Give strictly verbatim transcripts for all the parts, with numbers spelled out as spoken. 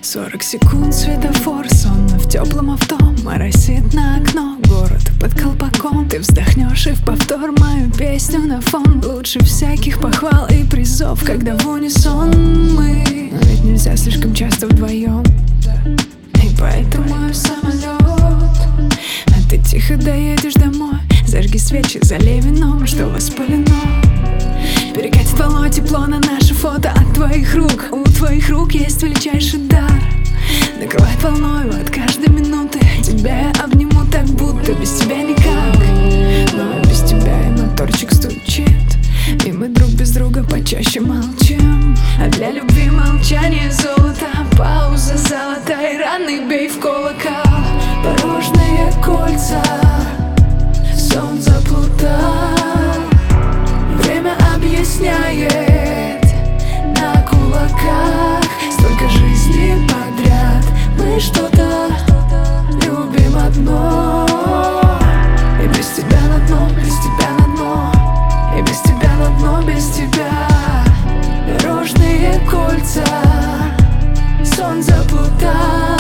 Сорок секунд светофор, сонно в теплом авто, моросит на окно, город под колпаком. Ты вздохнешь и в повтор мою песню на фон. Лучше всяких похвал и призов, когда в унисон мы. Но ведь нельзя слишком часто вдвоем, и поэтому я в самолет. А ты тихо доедешь домой, зажги свечи, залей вином, что воспалено. Перекатит волной тепло на наше фото от твоих рук. У твоих рук есть величайший дар. Накрывает волной от каждой минуты. Тебя я обниму так, будто без тебя никак. Но без тебя и моторчик стучит, и мы друг без друга почаще молчим. А для любви молчание золото, пауза золотая, раны бей в колокол. Дорожные кольца, сон заплутал. Время объясняет на кулаках. Столько жизней подряд, мы что-то любим одно. И без тебя на дно, без тебя на дно, и без тебя на дно, без тебя. Дорожные кольца, сон заплутал.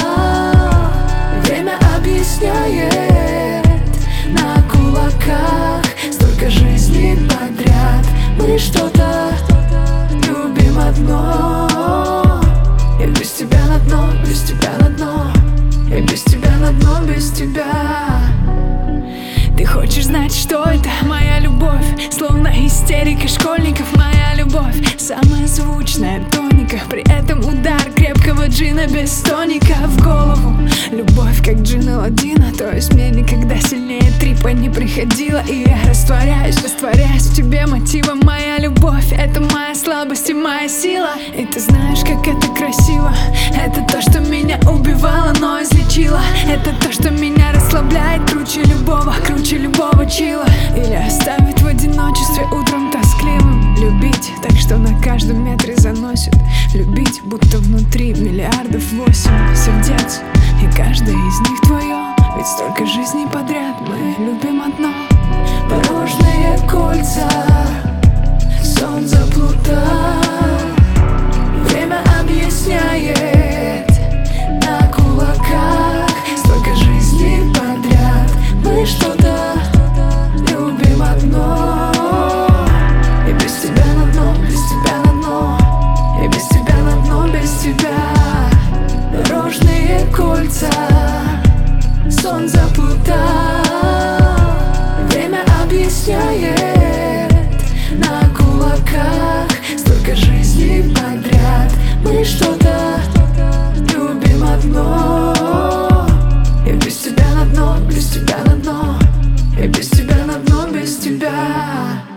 Время объясняет на кулаках. Столько жизней подряд, мы что-то любим одно. И без тебя на дно, без тебя на дно, и без тебя на дно, без тебя. Ты хочешь знать, что это моя любовь? Словно истерика школьников, моя любовь. Самая звучная тоника, при этом удар крепкого джина без тоника в голову. Любовь как джин Аладдина, то есть мне никогда сильнее трипа не приходила. И я растворяюсь, растворяюсь в тебе мотивом. Моя любовь — это моя слабость и моя сила. И ты знаешь, как это красиво. Это то, что меня убивало, но излечило. Это то, что меня расслабляет круче любого, круче любого чила. Или оставить в одиночестве утром тоскливым. Любить так, что на каждом метре заносит. Любить, будто внутри миллиардов восемь сердец, и каждое из них твое. Ведь столько жизней подряд мы любим одно. Дорожные кольца, сон заплутал. Время объясняет на кулаках. Столько жизней подряд, мы что-то любим одно. И без тебя на дно, без тебя на дно, и без тебя на дно, без тебя. Дорожные кольца, сон заплутал. Время объясняет на кулаках. Столько жизней подряд, мы что-то любим одно. И без тебя на дно, без тебя на дно, и без тебя на дно, без тебя.